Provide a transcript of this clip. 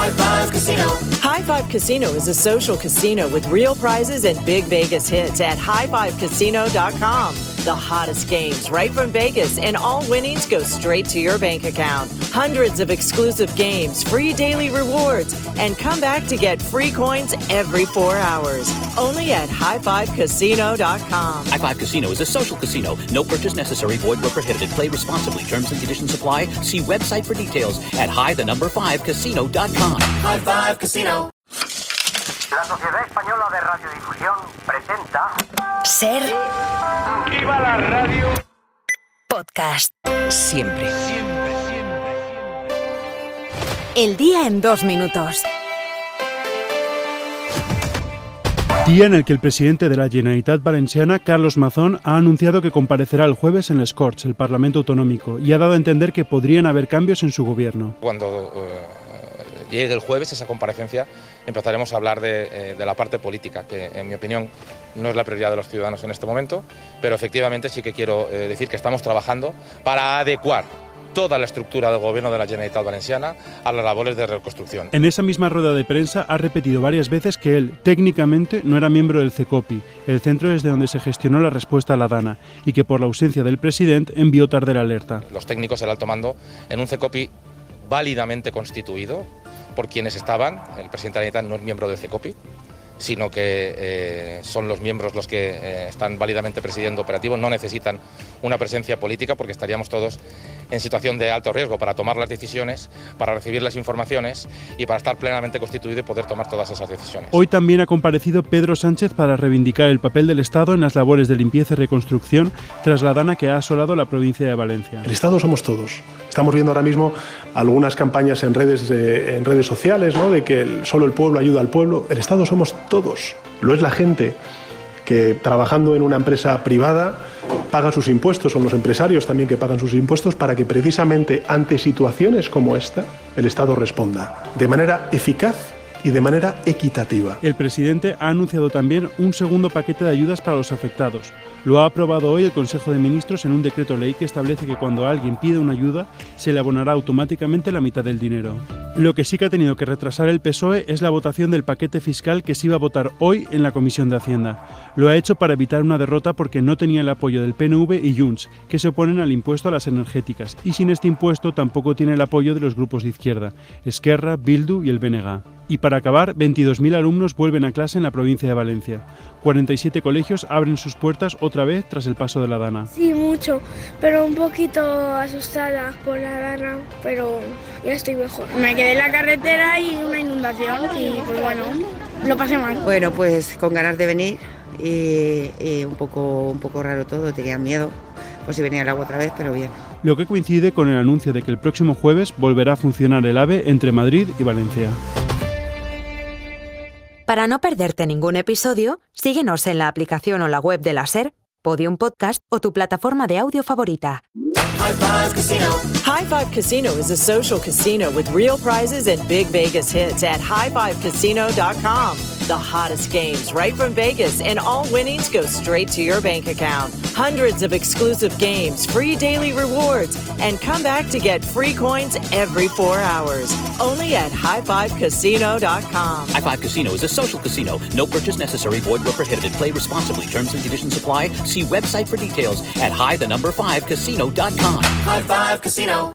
High Five Casino. High Five Casino is a social casino with real prizes and big Vegas hits at highfivecasino.com. The hottest games right from Vegas, and all winnings go straight to your bank account. Hundreds of exclusive games, free daily rewards, and come back to get free coins every 4 hours. Only at highfivecasino.com. High Five Casino is a social casino. No purchase necessary. Void where prohibited. Play responsibly. Terms and conditions apply. See website for details at high5casino.com. High Five Casino. La Sociedad Española de Radiodifusión presenta Ser ¡Viva la radio! podcast. Siempre. El día en 2 minutos. Día en el que el presidente de la Generalitat Valenciana, Carlos Mazón, ha anunciado que comparecerá el jueves en les Corts, el Parlamento Autonómico, y ha dado a entender que podrían haber cambios en su gobierno. Cuando llegue el jueves esa comparecencia empezaremos a hablar de la parte política, que en mi opinión no es la prioridad de los ciudadanos en este momento, pero efectivamente sí que quiero decir que estamos trabajando para adecuar toda la estructura del gobierno de la Generalitat Valenciana a las labores de reconstrucción. En esa misma rueda de prensa ha repetido varias veces que él, técnicamente, no era miembro del CECOPI, el centro desde donde se gestionó la respuesta a la DANA, y que por la ausencia del presidente envió tarde la alerta. Los técnicos del alto mando en un CECOPI válidamente constituido por quienes estaban. El presidente de la Generalitat no es miembro del CECOPI, sino que son los miembros los que están válidamente presidiendo operativos, no necesitan una presencia política porque estaríamos todos en situación de alto riesgo para tomar las decisiones, para recibir las informaciones y para estar plenamente constituido y poder tomar todas esas decisiones. Hoy también ha comparecido Pedro Sánchez para reivindicar el papel del Estado en las labores de limpieza y reconstrucción tras la DANA que ha asolado la provincia de Valencia. El Estado somos todos. Estamos viendo ahora mismo algunas campañas en redes sociales, ¿no?, de que solo el pueblo ayuda al pueblo. El Estado somos todos. Lo es la gente que, trabajando en una empresa privada, paga sus impuestos, son los empresarios también que pagan sus impuestos, para que precisamente ante situaciones como esta el Estado responda de manera eficaz y de manera equitativa. El presidente ha anunciado también un segundo paquete de ayudas para los afectados. Lo ha aprobado hoy el Consejo de Ministros en un decreto ley que establece que cuando alguien pide una ayuda se le abonará automáticamente la mitad del dinero. Lo que sí que ha tenido que retrasar el PSOE es la votación del paquete fiscal que se iba a votar hoy en la Comisión de Hacienda. Lo ha hecho para evitar una derrota porque no tenía el apoyo del PNV y Junts, que se oponen al impuesto a las energéticas, y sin este impuesto tampoco tiene el apoyo de los grupos de izquierda, Esquerra, Bildu y el BNG. Y para acabar, 22.000 alumnos vuelven a clase en la provincia de Valencia. 47 colegios abren sus puertas otra vez tras el paso de la DANA. Sí, mucho, pero un poquito asustada por la DANA, pero ya estoy mejor. Me quedé en la carretera y una inundación y pues bueno, lo pasé mal. Bueno, pues con ganas de venir y un poco raro todo, tenía miedo por si venía el agua otra vez, pero bien. Lo que coincide con el anuncio de que el próximo jueves volverá a funcionar el AVE entre Madrid y Valencia. Para no perderte ningún episodio, síguenos en la aplicación o la web de la SER, Podium Podcast o tu plataforma de audio favorita. High Five Casino. High Five Casino is a social casino with real prizes and big Vegas hits at highfivecasino.com. The hottest games right from Vegas, and all winnings go straight to your bank account. Hundreds of exclusive games, free daily rewards, and come back to get free coins every 4 hours. Only at highfivecasino.com. High Five Casino is a social casino. No purchase necessary. Void where prohibited. Play responsibly. Terms and conditions apply. See website for details at high5casino.com. High Five Casino.